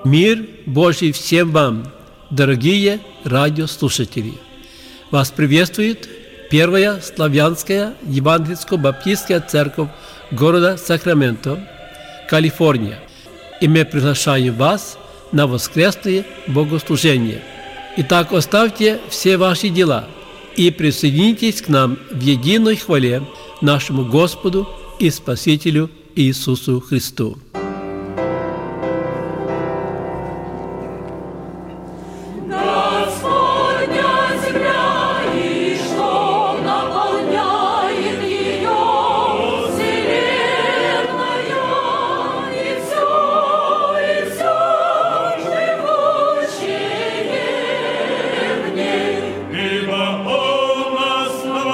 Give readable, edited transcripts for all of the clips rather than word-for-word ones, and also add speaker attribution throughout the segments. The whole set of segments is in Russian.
Speaker 1: Мир Божий всем вам, дорогие радиослушатели! Вас приветствует Первая Славянская Евангельско-Баптистская Церковь города Сакраменто, Калифорния. И мы приглашаем вас на воскресное богослужение. Итак, оставьте все ваши дела и присоединитесь к нам в единой хвале нашему Господу и Спасителю Иисусу Христу.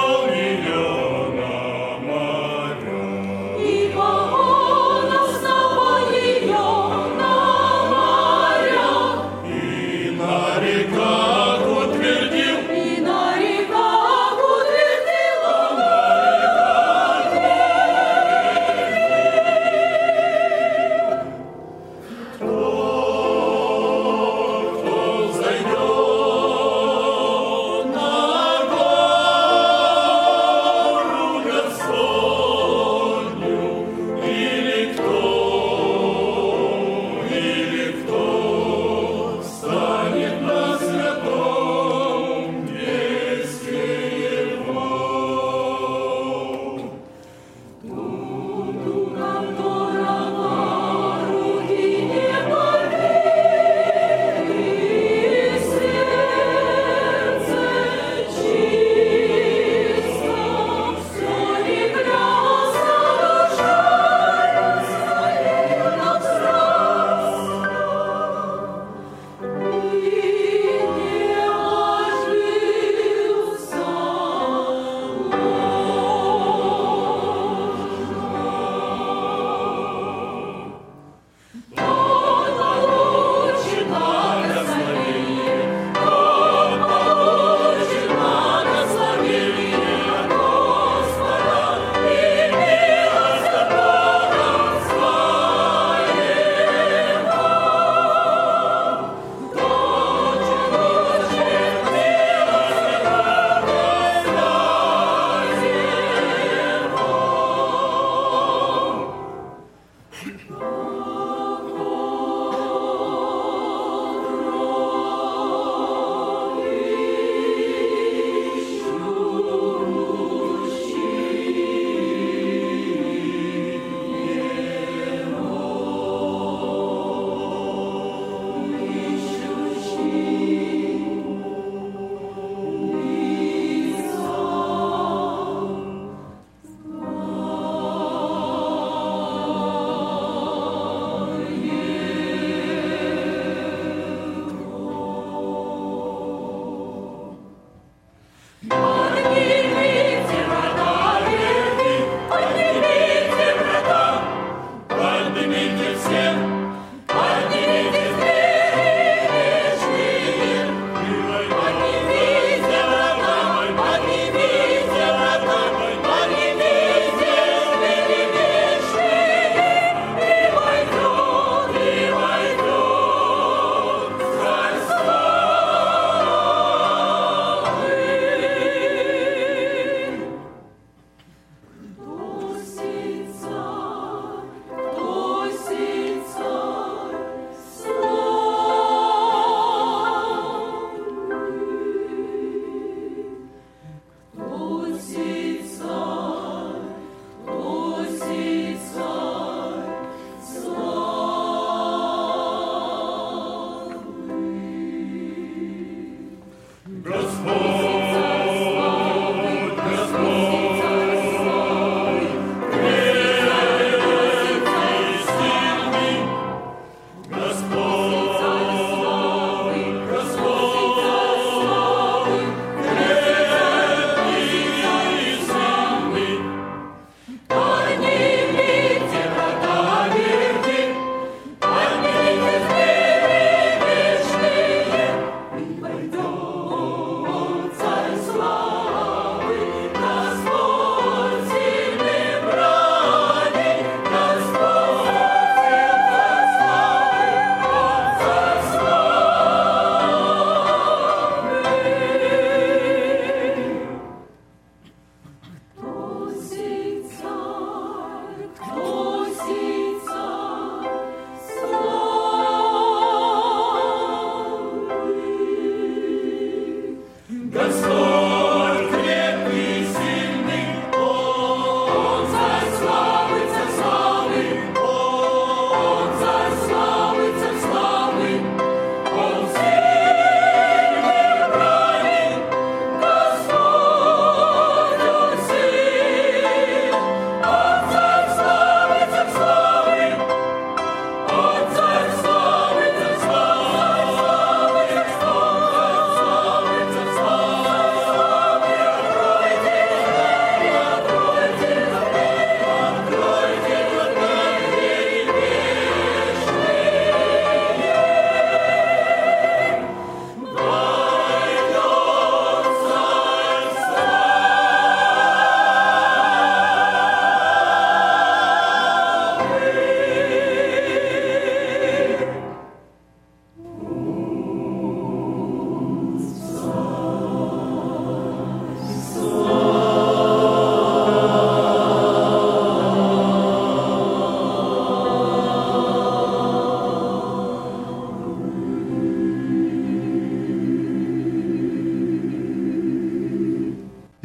Speaker 2: Ибо Он основал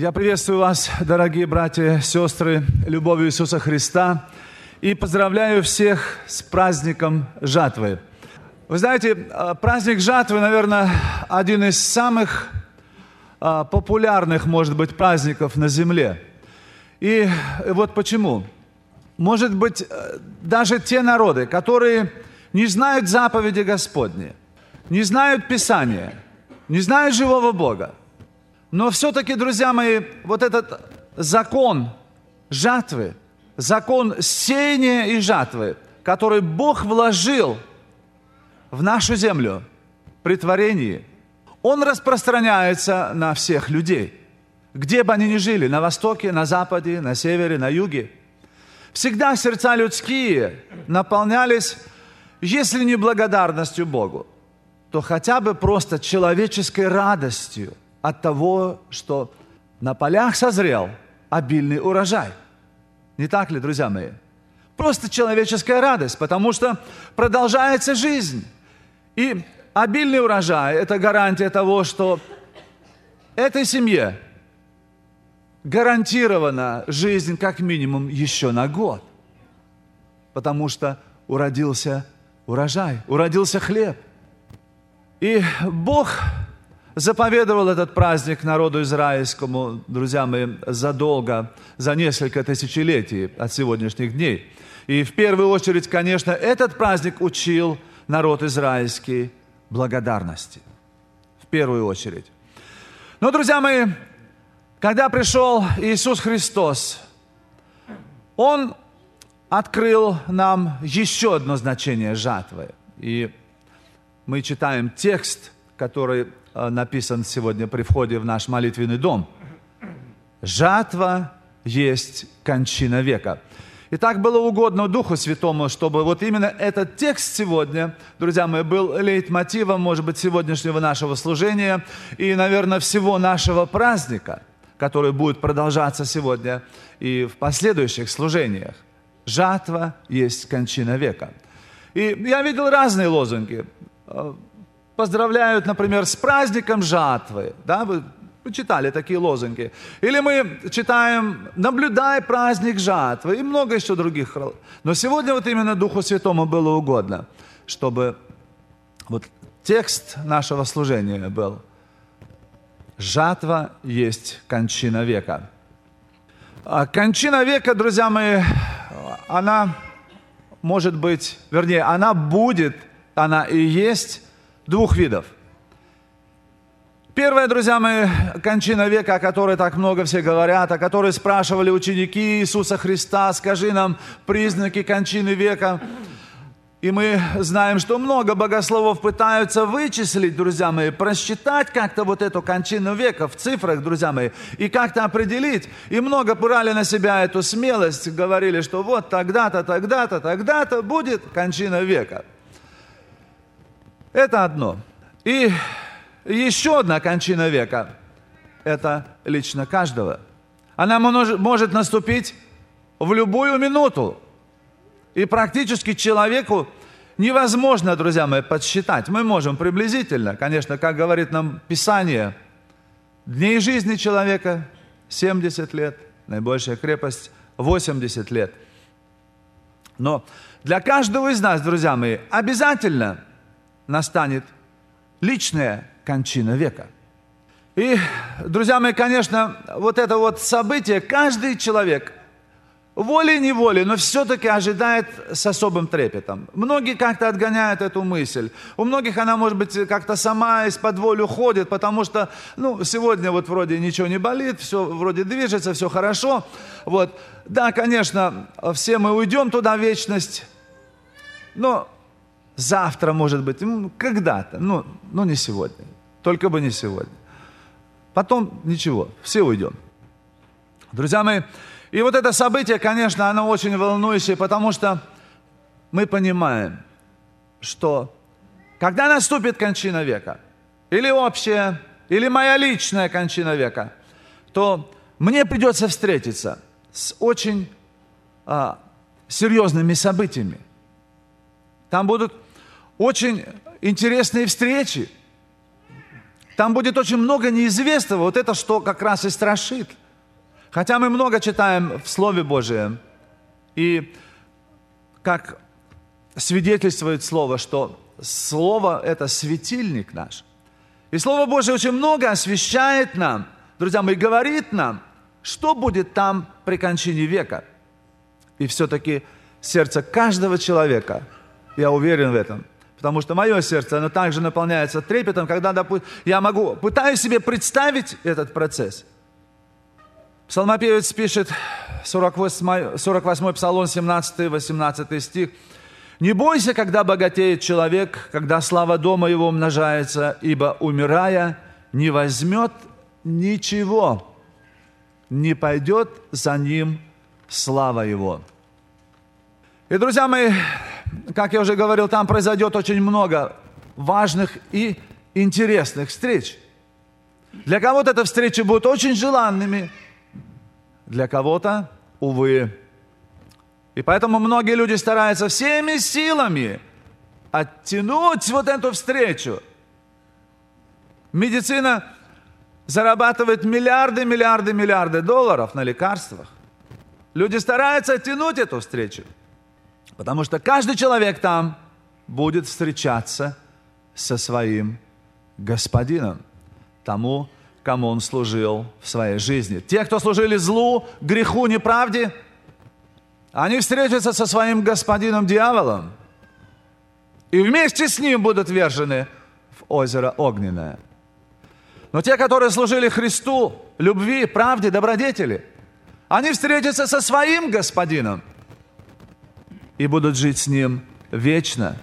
Speaker 2: Я приветствую вас, дорогие братья и сестры, любовью Иисуса Христа, и поздравляю всех с праздником жатвы. Вы знаете, праздник жатвы, наверное, один из самых популярных, может быть, праздников на земле. И вот почему. Может быть, даже те народы, которые не знают заповеди Господни, не знают Писания, не знают живого Бога, но все-таки, друзья мои, вот этот закон жатвы, закон сеяния и жатвы, который Бог вложил в нашу землю при творении, он распространяется на всех людей, где бы они ни жили, на востоке, на западе, на севере, на юге. Всегда сердца людские наполнялись, если не благодарностью Богу, то хотя бы просто человеческой радостью от того, что на полях созрел обильный урожай. Не так ли, друзья мои? Просто человеческая радость, потому что продолжается жизнь. И обильный урожай – это гарантия того, что этой семье гарантирована жизнь как минимум еще на год. Потому что уродился урожай, уродился хлеб. И Бог заповедовал этот праздник народу израильскому, друзья мои, задолго, за несколько тысячелетий от сегодняшних дней. И в первую очередь, конечно, этот праздник учил народ израильский благодарности. В первую очередь. Но, друзья мои, когда пришел Иисус Христос, Он открыл нам еще одно значение жатвы. И мы читаем текст, который написан сегодня при входе в наш молитвенный дом. «Жатва есть кончина века». И так было угодно Духу Святому, чтобы вот именно этот текст сегодня, друзья мои, был лейтмотивом, может быть, сегодняшнего нашего служения и, наверное, всего нашего праздника, который будет продолжаться сегодня и в последующих служениях. «Жатва есть кончина века». И я видел разные лозунги. Поздравляют, например, с праздником жатвы. Да, вы читали такие лозунги. Или мы читаем «Наблюдай праздник жатвы» и много еще других. Но сегодня вот именно Духу Святому было угодно, чтобы вот текст нашего служения был «Жатва есть кончина века». А кончина века, друзья мои, она может быть, вернее, она будет, она и есть двух видов. Первая, друзья мои, кончина века, о которой так много все говорят, о которой спрашивали ученики Иисуса Христа, скажи нам признаки кончины века. И мы знаем, что много богословов пытаются вычислить, друзья мои, просчитать как-то вот эту кончину века в цифрах, друзья мои, и как-то определить. И много брали на себя эту смелость, говорили, что вот тогда-то, тогда-то, тогда-то будет кончина века. Это одно. И еще одна кончина века – это лично каждого. Она может наступить в любую минуту. И практически человеку невозможно, друзья мои, подсчитать. Мы можем приблизительно, конечно, как говорит нам Писание, дней жизни человека 70 лет, наибольшая крепость 80 лет. Но для каждого из нас, друзья мои, обязательно настанет личная кончина века. И, друзья мои, конечно, вот это вот событие каждый человек волей-неволей, но все-таки ожидает с особым трепетом. Многие как-то отгоняют эту мысль. У многих она, может быть, как-то сама из-под воли уходит, потому что, сегодня вот вроде ничего не болит, все вроде движется, все хорошо. Вот. Да, конечно, все мы уйдем туда в вечность, но завтра, может быть, когда-то, не сегодня. Только бы не сегодня. Потом ничего, все уйдем. Друзья мои, и вот это событие, конечно, оно очень волнующее, потому что мы понимаем, что когда наступит кончина века, или общая, или моя личная кончина века, то мне придется встретиться с очень серьезными событиями. Там будут очень интересные встречи. Там будет очень много неизвестного. Вот это что как раз и страшит. Хотя мы много читаем в Слове Божьем. И как свидетельствует Слово, что Слово – это светильник наш. И Слово Божье очень много освещает нам, друзья мои, говорит нам, что будет там при кончине века. И все-таки сердце каждого человека, я уверен в этом, потому что мое сердце, оно также наполняется трепетом, когда, допустим, пытаюсь себе представить этот процесс. Псалмопевец пишет, 48 Псалом, 17-18 стих. «Не бойся, когда богатеет человек, когда слава дома его умножается, ибо, умирая, не возьмет ничего, не пойдет за ним слава его». И, друзья мои, как я уже говорил, там произойдет очень много важных и интересных встреч. Для кого-то эти встречи будут очень желанными, для кого-то, увы. И поэтому многие люди стараются всеми силами оттянуть вот эту встречу. Медицина зарабатывает миллиарды долларов на лекарствах. Люди стараются оттянуть эту встречу, потому что каждый человек там будет встречаться со своим господином, тому, кому он служил в своей жизни. Те, кто служили злу, греху, неправде, они встретятся со своим господином дьяволом и вместе с ним будут ввержены в озеро огненное. Но те, которые служили Христу, любви, правде, добродетели, они встретятся со своим господином и будут жить с ним вечно.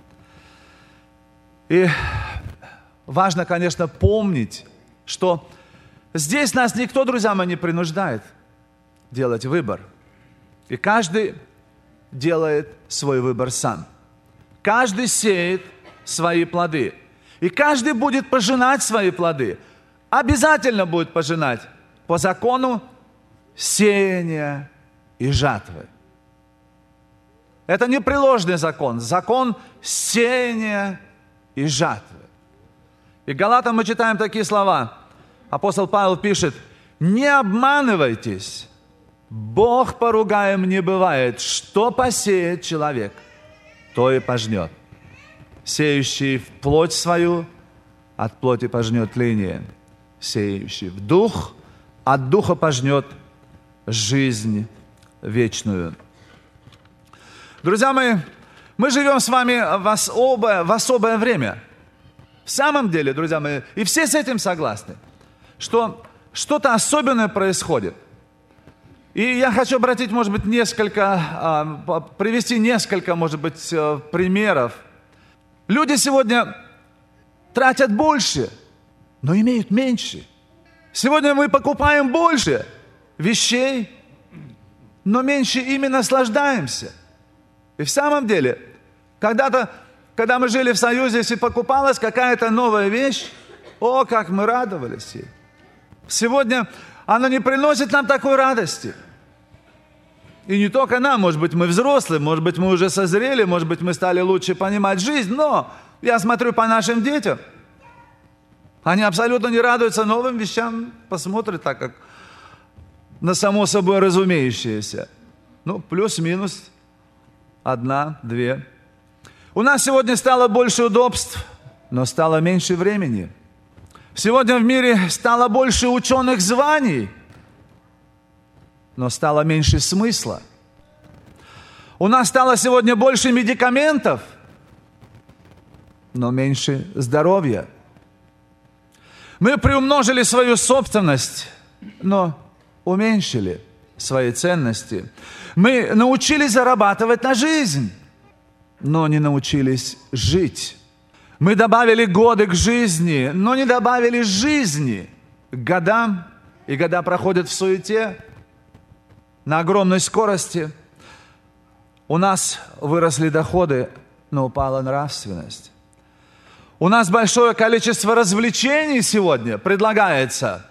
Speaker 2: И важно, конечно, помнить, что здесь нас никто, друзья мои, не принуждает делать выбор. И каждый делает свой выбор сам. Каждый сеет свои плоды. И каждый будет пожинать свои плоды. Обязательно будет пожинать по закону сеяния и жатвы. Это непреложный закон. Закон сеяния и жатвы. И Галатам мы читаем такие слова. Апостол Павел пишет: «Не обманывайтесь, Бог поругаем не бывает. Что посеет человек, то и пожнет. Сеющий в плоть свою, от плоти пожнет тление. Сеющий в дух, от духа пожнет жизнь вечную». Друзья мои, мы живем с вами в особое время. В самом деле, друзья мои, и все с этим согласны, что что-то особенное происходит. И я хочу обратить, может быть, привести несколько, может быть, примеров. Люди сегодня тратят больше, но имеют меньше. Сегодня мы покупаем больше вещей, но меньше ими наслаждаемся. И в самом деле, когда мы жили в Союзе, если покупалась какая-то новая вещь, о, как мы радовались ей. Сегодня она не приносит нам такой радости. И не только нам, может быть, мы взрослые, может быть, мы уже созрели, может быть, мы стали лучше понимать жизнь, но я смотрю по нашим детям, они абсолютно не радуются новым вещам, посмотрят так, как на само собой разумеющееся. Ну, плюс-минус 1-2. У нас сегодня стало больше удобств, но стало меньше времени. Сегодня в мире стало больше ученых званий, но стало меньше смысла. У нас стало сегодня больше медикаментов, но меньше здоровья. Мы приумножили свою собственность, но уменьшили свои ценности. Мы научились зарабатывать на жизнь, но не научились жить. Мы добавили годы к жизни, но не добавили жизни к годам, и года проходят в суете, на огромной скорости. У нас выросли доходы, но упала нравственность. У нас большое количество развлечений сегодня предлагается,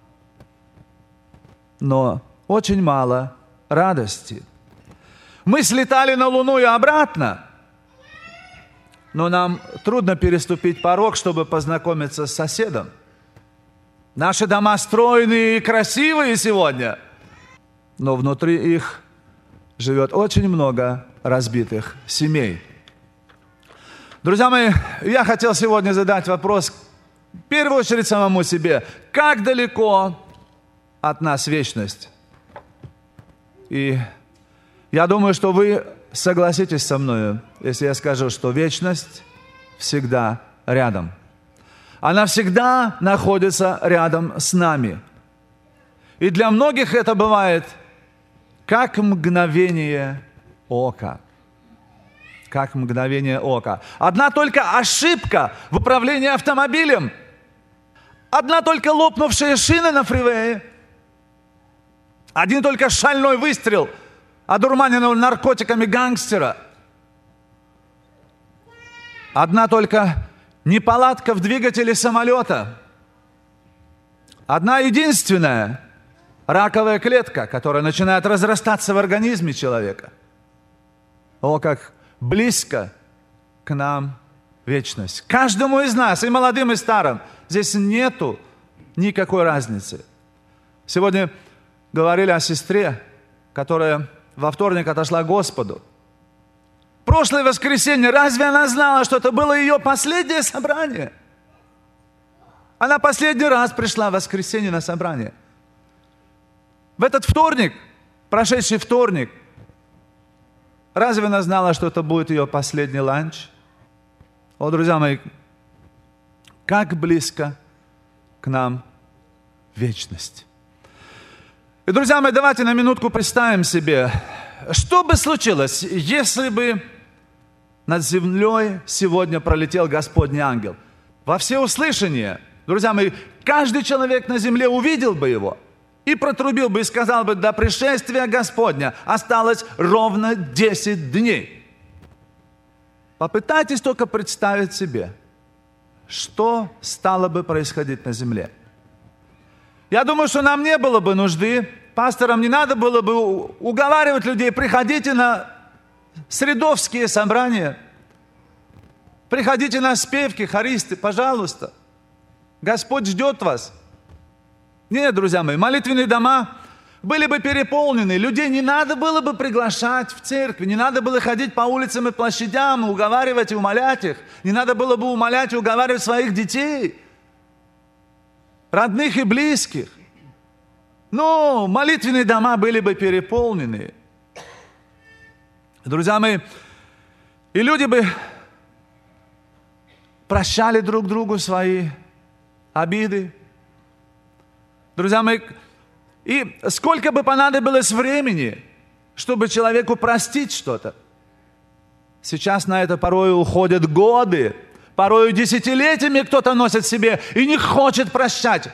Speaker 2: но очень мало радости. Мы слетали на Луну и обратно, но нам трудно переступить порог, чтобы познакомиться с соседом. Наши дома стройные и красивые сегодня, но внутри их живет очень много разбитых семей. Друзья мои, я хотел сегодня задать вопрос, в первую очередь самому себе. Как далеко от нас вечность? И я думаю, что вы согласитесь со мной, если я скажу, что вечность всегда рядом. Она всегда находится рядом с нами. И для многих это бывает как мгновение ока. Как мгновение ока. Одна только ошибка в управлении автомобилем. Одна только лопнувшая шина на фривее. Один только шальной выстрел одурманенного наркотиками гангстера. Одна только неполадка в двигателе самолета. Одна единственная раковая клетка, которая начинает разрастаться в организме человека. О, как близко к нам вечность. Каждому из нас, и молодым, и старым, здесь нету никакой разницы. Сегодня говорили о сестре, которая во вторник отошла к Господу. Прошлое воскресенье, разве она знала, что это было ее последнее собрание? Она последний раз пришла в воскресенье на собрание. В этот вторник, прошедший вторник, разве она знала, что это будет ее последний ланч? О, друзья мои, как близко к нам вечность. И, друзья мои, давайте на минутку представим себе, что бы случилось, если бы над землей сегодня пролетел Господний ангел. Во всеуслышание, друзья мои, каждый человек на земле увидел бы его и протрубил бы и сказал бы: до пришествия Господня осталось ровно 10 дней. Попытайтесь только представить себе, что стало бы происходить на земле. Я думаю, что нам не было бы нужды, пасторам не надо было бы уговаривать людей: приходите на средовские собрания, приходите на спевки, хористы, пожалуйста. Господь ждет вас. Нет, друзья мои, молитвенные дома были бы переполнены, людей не надо было бы приглашать в церковь, не надо было ходить по улицам и площадям, уговаривать и умолять их, не надо было бы умолять и уговаривать своих детей, родных и близких. Но молитвенные дома были бы переполнены. Друзья мои, и люди бы прощали друг другу свои обиды. Друзья мои, и сколько бы понадобилось времени, чтобы человеку простить что-то. Сейчас на это порой уходят годы, порой десятилетиями кто-то носит в себе и не хочет прощать.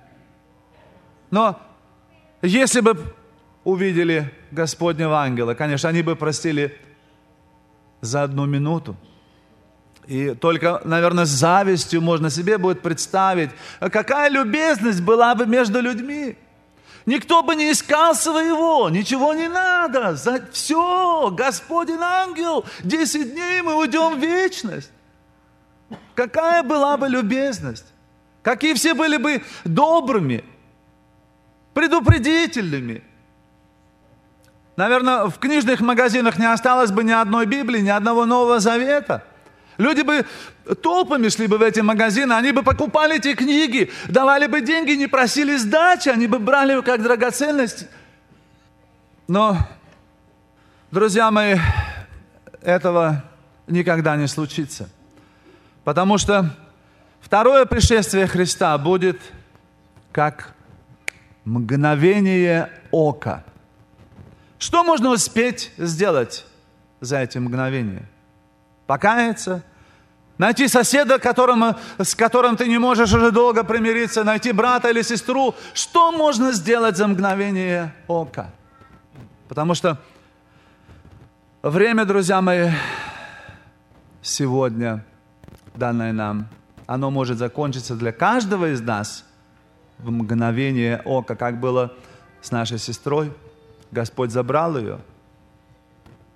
Speaker 2: Но если бы увидели Господнего ангела, конечно, они бы простили за 1 минуту. И только, наверное, с завистью можно себе будет представить, какая любезность была бы между людьми. Никто бы не искал своего, ничего не надо. Все, Господень ангел, 10 дней мы уйдем в вечность. Какая была бы любезность. Какие все были бы добрыми, предупредительными. Наверное, в книжных магазинах не осталось бы ни одной Библии, ни одного Нового Завета. Люди бы толпами шли бы в эти магазины, они бы покупали эти книги, давали бы деньги, не просили сдачи, они бы брали ее как драгоценность. Но, друзья мои, этого никогда не случится. Потому что второе пришествие Христа будет как мгновение ока. Что можно успеть сделать за эти мгновения? Покаяться, найти соседа, с которым ты не можешь уже долго примириться, найти брата или сестру. Что можно сделать за мгновение ока? Потому что время, друзья мои, сегодня, данное нам, оно может закончиться для каждого из нас в мгновение ока, как было с нашей сестрой. Господь забрал ее.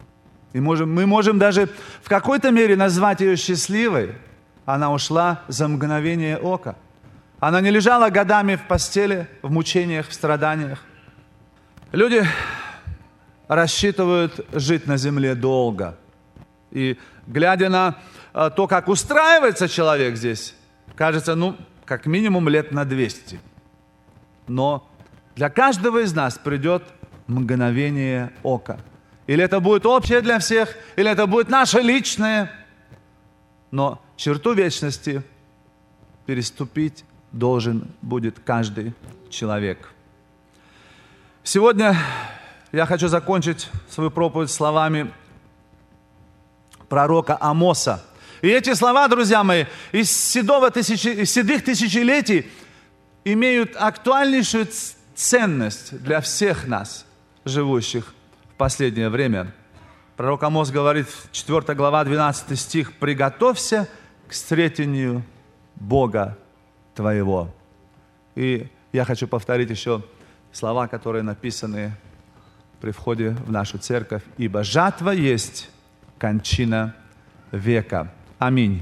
Speaker 2: И мы можем даже в какой-то мере назвать ее счастливой. Она ушла за мгновение ока. Она не лежала годами в постели, в мучениях, в страданиях. Люди рассчитывают жить на земле долго. И глядя на то, как устраивается человек здесь, кажется, как минимум лет на 200. Но для каждого из нас придет мгновение ока. Или это будет общее для всех, или это будет наше личное. Но черту вечности переступить должен будет каждый человек. Сегодня я хочу закончить свою проповедь словами пророка Амоса. И эти слова, друзья мои, из седых тысячелетий имеют актуальнейшую ценность для всех нас, живущих в последнее время. Пророк Амос говорит, 4 глава, 12 стих: «Приготовься к встретению Бога твоего». И я хочу повторить еще слова, которые написаны при входе в нашу церковь. «Ибо жатва есть кончина века». Аминь.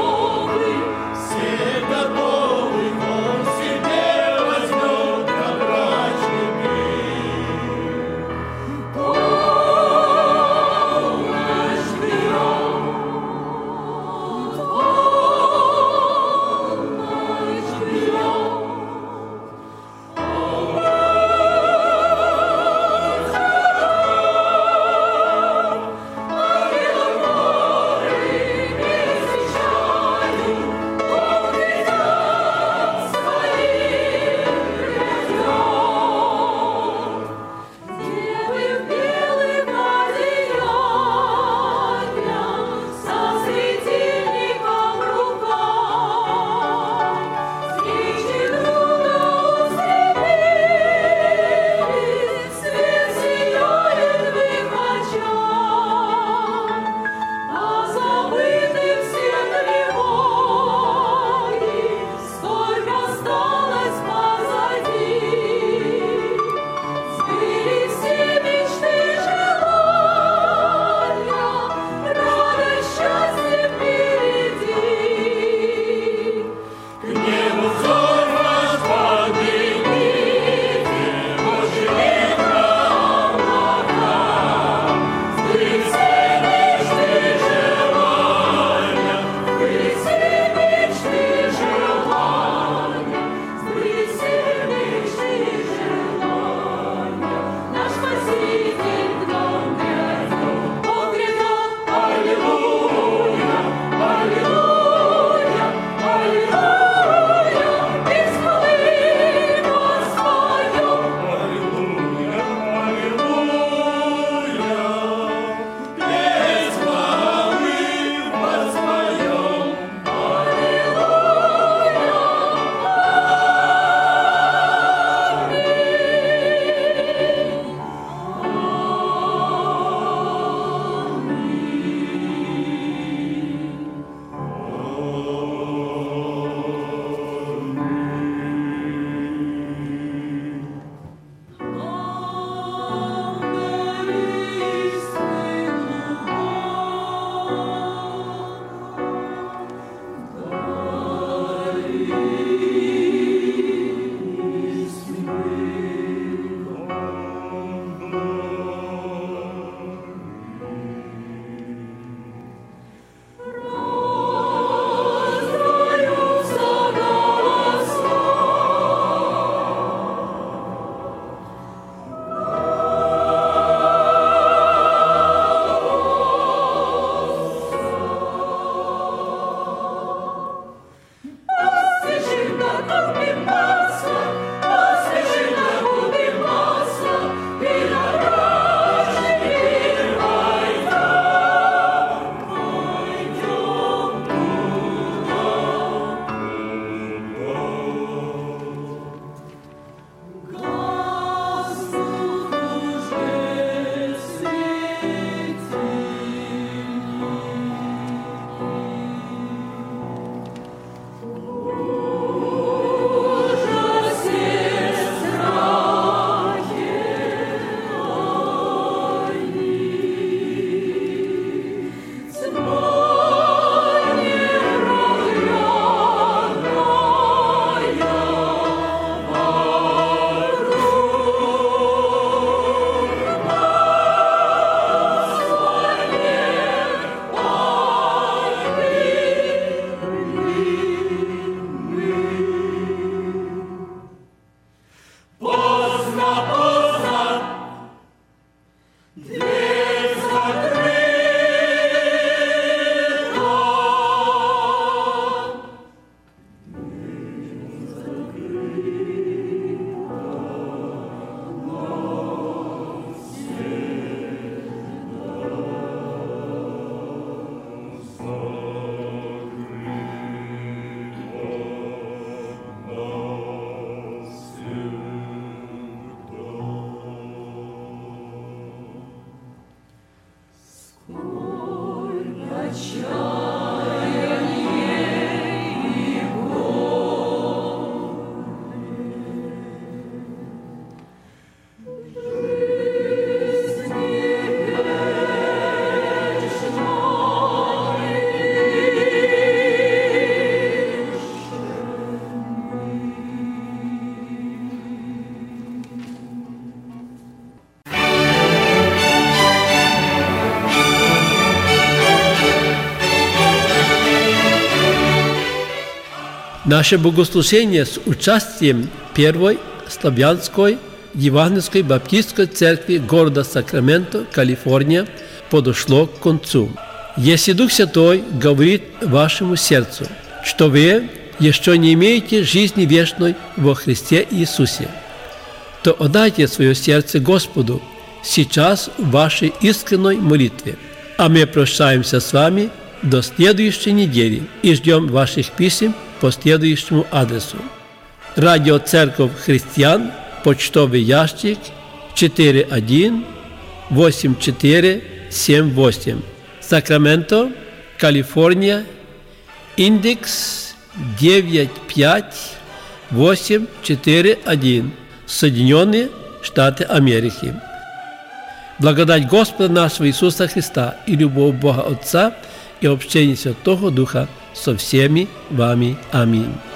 Speaker 3: Все готовы, он себе возьмет добра.
Speaker 1: Наше богослужение с участием Первой славянской Евангельской Баптистской церкви города Сакраменто, Калифорния, подошло к концу. Если Дух Святой говорит вашему сердцу, что вы еще не имеете жизни вечной во Христе Иисусе, то отдайте свое сердце Господу сейчас в вашей искренней молитве. А мы прощаемся с вами до следующей недели и ждем ваших писем по следующему адресу. Радио Церковь Христиан, почтовый ящик 418478, Сакраменто, Калифорния, индекс 95841, Соединенные Штаты Америки. Благодать Господа нашего Иисуса Христа и любовь Бога Отца и общение Святого Духа со всеми вами. Аминь.